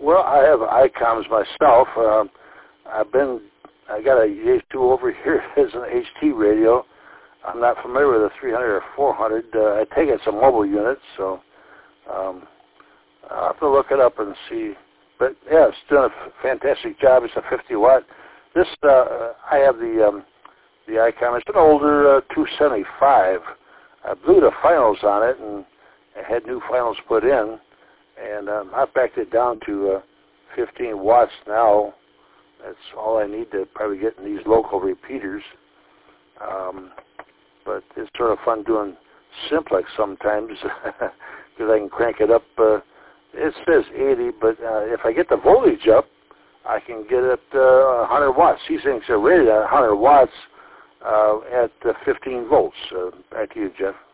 Well, I have ICOMs myself. I got a EH2 over here as an HT radio. I'm not familiar with a 300 or 400. I take it's a mobile unit, so I'll have to look it up and see. But yeah, it's doing a fantastic job. It's a 50 watt. This I have the ICOM. It's an older 275. I blew the finals on it and I had new finals put in, and I backed it down to 15 watts now. That's all I need to probably get in these local repeaters. But it's sort of fun doing simplex sometimes because I can crank it up. It says 80, but if I get the voltage up, I can get it 100 watts. These things are rated at 100 watts at 15 volts. Back to you, Jeff.